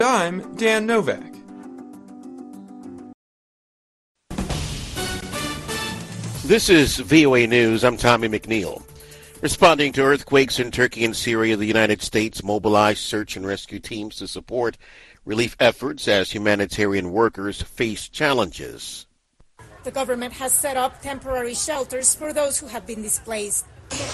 I'm Dan Novak. This is VOA News. I'm Tommy McNeil. Responding to earthquakes in Turkey and Syria, the United States mobilized search and rescue teams to support relief efforts as humanitarian workers face challenges. The government has set up temporary shelters for those who have been displaced.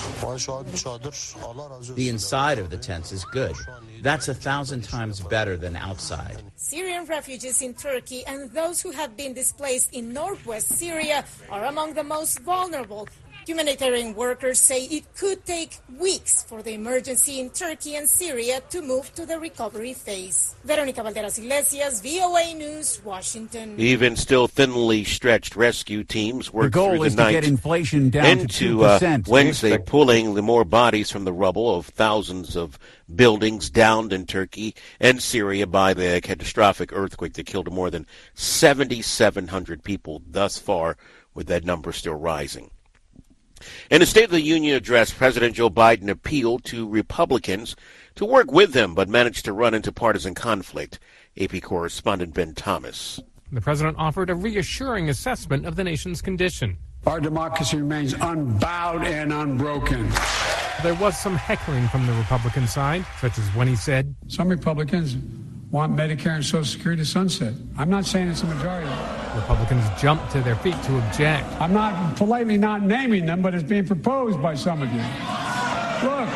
The inside of the tents is good. That's 1,000 times better than outside. Syrian refugees in Turkey and those who have been displaced in northwest Syria are among the most vulnerable. Humanitarian workers say it could take weeks for the emergency in Turkey and Syria to move to the recovery phase. Veronica Valderas Iglesias, VOA News, Washington. Even still thinly stretched rescue teams work through the night. The goal is to get inflation down to 2%. Wednesday, pulling the more bodies from the rubble of thousands of buildings downed in Turkey and Syria by the catastrophic earthquake that killed more than 7,700 people thus far, with that number still rising. In a State of the Union address, President Joe Biden appealed to Republicans to work with him, but managed to run into partisan conflict. AP correspondent Ben Thomas. The president offered a reassuring assessment of the nation's condition. Our democracy remains unbowed and unbroken. There was some heckling from the Republican side, such as when he said, "Some Republicans want Medicare and Social Security to sunset." I'm not saying it's a majority. Republicans jumped to their feet to object. I'm not politely not naming them, but it's being proposed by some of you. Look,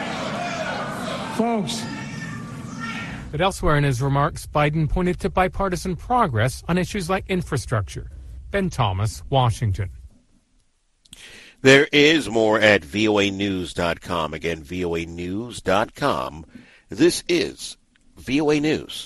folks. But elsewhere in his remarks, Biden pointed to bipartisan progress on issues like infrastructure. Ben Thomas, Washington. There is more at voanews.com. Again, voanews.com. This is VOA News.